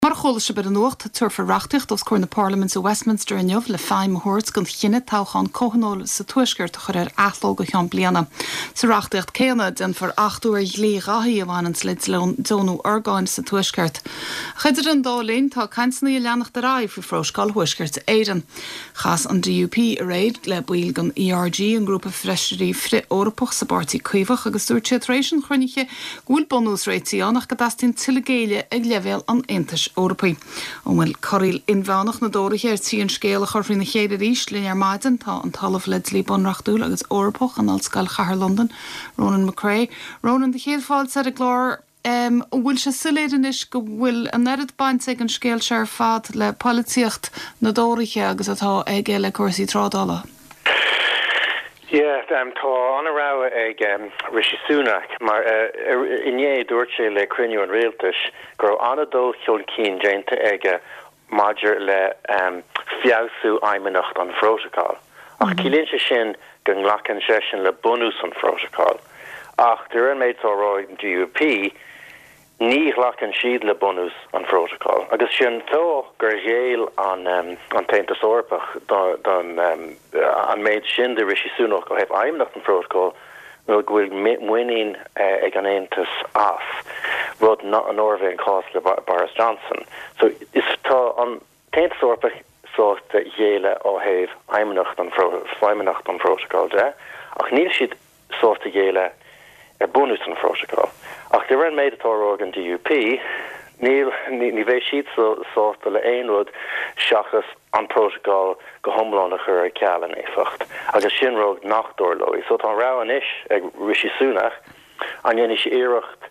Mar chola se bid an nuacht tuair forreachtacht os cuir na Parliament sa Westminster inniuh le feim hort gon chinine táchan cohanol sa tuisgurt chuir athló go chean bliana. Sa reachtacht céanna den for 8 uair lé rathí amhainans le dónú orgáin sa tuisgurt. Chuidir an dálín tá cainsanna leannach de raibh fi fróscáil thuisgurt éireann. Chas an DUP a réid le buil gon ERG an grúpa freisirí fri Orpach sa bartí cuimhach agus dúirte tréisian chruinniche gúil bonús réití annach go dastín tilegéile ag levéil an Intas Orpaí. Bhfuil choiríil inmheánach na dóirithe tíon scéala chorfaí na chéad ríis le ar maidin tá an talamh le lí bonreachtúil agus Orpach an Alscail Chathair London, Ronan McCrae. Ronan, de chéad fáil sa a glár bhfuil se suléidir is go bhfuil an erid baint ag an scéal sear fad le políocht na dóirithe agus atá ag le cuasaí trádála. Yeah, tá an rá ag Rishi Sunak, mar iné dúirt sé le cruinniú an réaltas gur anadó cheol cín déanta ag maidir le fiabhsú aimimenacht an phrótacal. Ach cílíonn sé sin go nglachan sé sin le bonús an phrótacal. Ach dúir an méid óráid an DUP ní lachan siad le bonús an phrótacal. Agus sin tó gur géal an Taontas Orpach an méid sin de Rishi Sunak go hebh aimimenacht an phrótacal nó bhfuil winning ag an Aontas as rud not an Norveh an cás le Boris Johnson. So is tá an Taontas Orpach sóta dhéile ó hebh aimimenacht an phrótacal de, ach níl siad sóta dhéile bonús an phrótacal. Ach de ran méid atá an DUP ní bheith siad sóta le aonrud seachas an protocol go homláin a chur cealan éfacht. Agus sin róg nachdóir loi. So tá rá an isis ag Rishi Sunak an dhéana is éireacht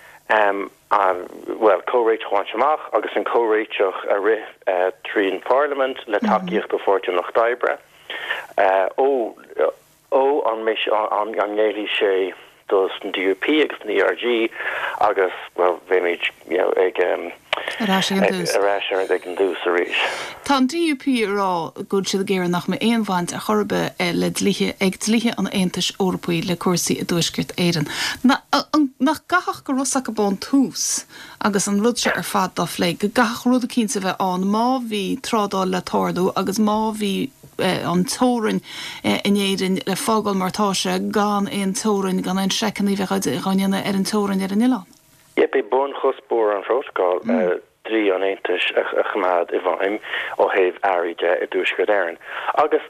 córéit chuáintach agus an córéiteach a rith trí an Parliament le takeíocht do fórte nach d'Oibre. Ó an ngéilí sé dos an DUP agus an ERG agus bhéimiid ag ag an dús a rís. Tá an DUP rá gúil siad géireann nach mé éonmhaint a chorbe le dlíthe ag dlíthe an Aontas Orpaí le cuasaí a dúisgurt éireann. Nach gachach go rusach go bán tús agus an rudse ar fad dá phlé, go gachach rud a cínta bheith an má bhí trádáil le tardú agus má bhí an tórin inéidirn le fágáil martáise gan éon tórin gan ein secaní bheith gáine ar an tórin ar an Ián. Yep, be born chusbór an phrótacal trí an Aontas a chumad I bhaim ó hebh airide a dúisgurt éireann. Agus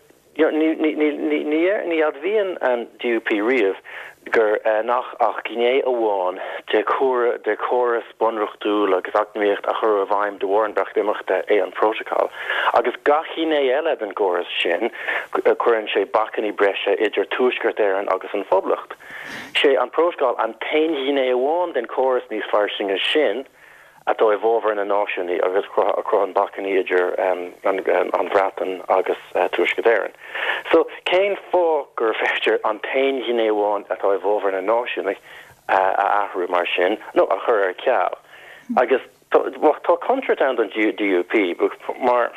ní admhíonn an DUP riamh gur nach ach gné amháin de choras bonruchtú agus acmíocht a chur a bhaim de bhhainbreacht imimeachta an protocol. Agus gachinné eile den choras sin chuann sé bacaní breise idir túisgurt éireann agus an phoblacht. Sé an protocol an tainghinné amháin den choras níos farsinge sin atá bhóver in a náisiúní agus an bacaní idir an bhratan agus túisgurt éireann. So céin fá gur féidir an tainghinné amháin atá bhóver in a náisiúní a ahrú mar sin, nó a chur ar ceall. Agus tá contratán an DUP, mar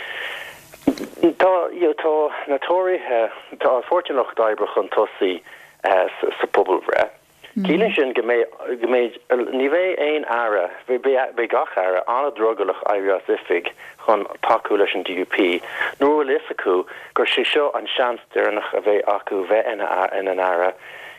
tá na tóirithe tá fórteach d'Oibre chun tosaí sa pobl bhre. Cílinn sin go méid ní bheith éon ara, be gach ara anna drogalach éireas ifig chun taú leis an DUP, nuair bhfuil is acu gur sé seo an seans dearnach a bheith acu bheith in an ara,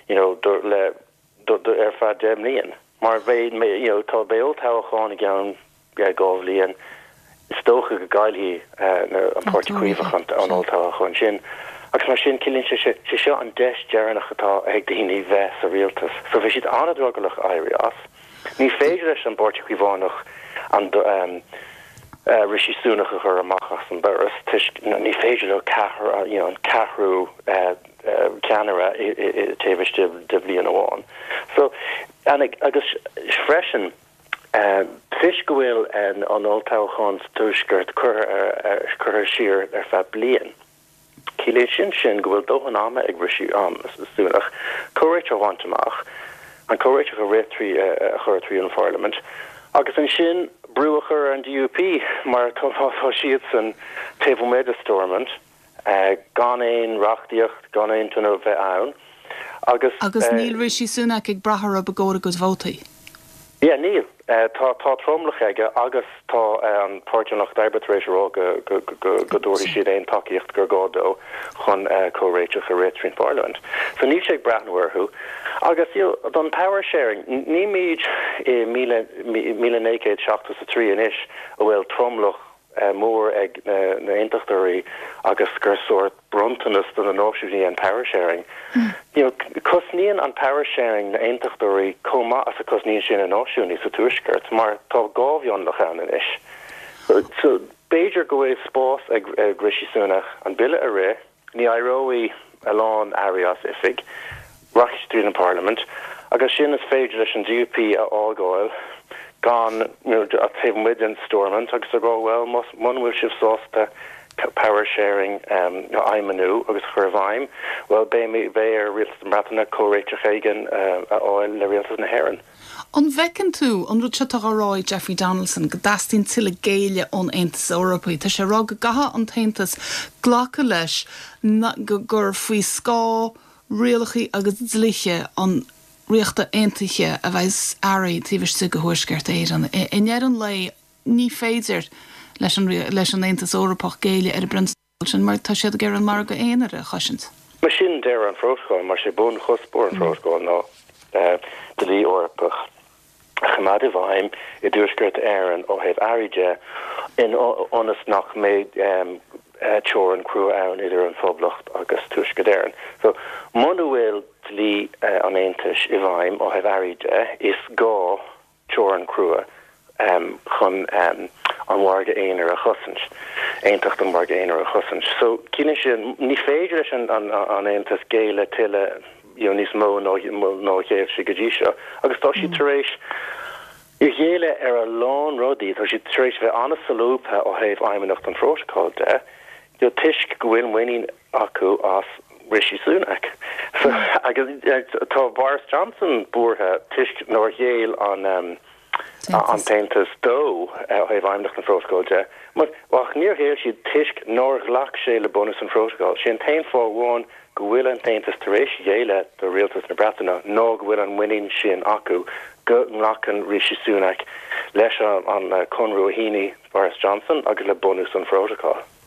ar fad déimlíon. Mar bheith tá béol tábháin gceann gábh líon stócha go gaiilí an páirtí cuimhach an oltábhach chun sin. Agus mar sin cílinn sé seo an deis dearnach atá ag daoine bheith sa rialtas. So bhí siad anna drogalach éireas. Ní féidir leis an páirtí cuimhánach an Rishi Sunak a chur amachchas an beras, ní féidir le an cathrú ceanara taobhiste de bblion amháin. So agus freisin fish go bhfuil an oltábhachán túisgurt chur siar ar feadh bliain. Cílé sin go bhfuil dóhan ama ag Rishi Sunak córéite bhaintach an córéite go réitrí a chur trí an Parliament agus an sin brú a chur an DUP mar tá siad san taobh méid stormant gan éon reachtaíocht gan éon tunna bheith ann agus níl Rishi Sunak ag brathar a bagóra go bhótaí. Yeah, Neil, tá tromlach aige agus tá an Portnach d'arbitration go dúirí siad éon takeíocht gur gádó chun córéiteach a réitrin Parliament. So ní sé breathnúirthú agus don power sharing ní míid i 1973 inis a bhfuil tromlach mór ag na intachtarí agus gur sort brontanas don an náisiúní an power sharing. Cosníon an power sharing na intachtarí comá as a cosníon sin an náisiúní sa tuaisceart, mar tá gábhíon nach an inis. So Beiidir go bhfuil spás ag Rishi Sunak an bille a ré, ní airóí a lán arias ifig, rachistrí an Parliament, agus sin is féidir leis an DUP a ágáil, gan at taobh midin stormant agus go well man bhfuil sibh sásta power sharing aimimú agus chuirhhaim well bé ar rialtas an bratainna córéiteach éigen áil le rialtas na hÉireann. An bhecinn tú an rud se aráid Jeffrey Donaldson go dastín tuile géile ón Aontas Eorpaí Tá sé rá go gatha an taontas ghlacha leis gur faoi scá rialachaí agus dlithe an riochta aontaithe a bheits airí tíbhir sa go thuaisceart éan. Inéar an lei ní féidir leis an Aontas Eorpach géile ar a brennstal sin mar tá siad gur an mar go éanaar a chaisint. Mar sin déir an fróscáil mar sé bun chuspóir an fróscáil ná de lí Eorpach. Chamad bhaim I dúisceart éan ó héh airide in honest nach méid teor an crú ann idir an phoblacht agus tuiscadéan. So Manuel lí an Aontas I bhaim ó héh airide is gá teor an crua chun an warga éanaar a chosint. Aontacht an warga éanaar a chosint. So cíne sin ní féidir an Aontas géile tuile níos mó nó chéamh si go dtí seo. Agus tá si tar éis I chéile ar a lán rodí tá si tar éis bheith anna salúpa ó héh aimimeacht an fróscáil de, jo tuisc go bhfuil winning acu as Rishi Sunak. So agus tá Boris Johnson buairthe tuisc nóir chéal an taontas dó ó héh aimimeacht an fróscáil de. Mar ach níor héal siad tuisc nóir ghlach sé le bonus an fróscáil. Sin tain fáháin go bhfuil an taontas tar éis dhéile do rialtas na Bratainna nó go bhfuil an winning sin acu go nghlachan Rishi Sunak leis an conrú híine Boris Johnson agus le bonus an fróscáil.